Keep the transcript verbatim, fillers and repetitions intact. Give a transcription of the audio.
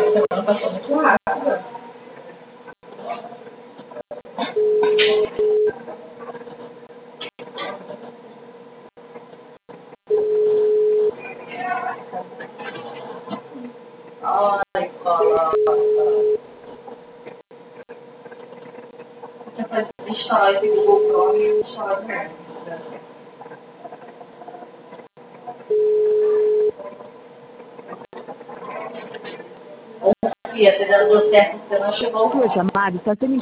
semana passou muito rápido. Ai, coloca. Você faz instalar esse Google Chrome e instalar de novo. Fia, você deu certo, você não chegou. Sua chamada está sendo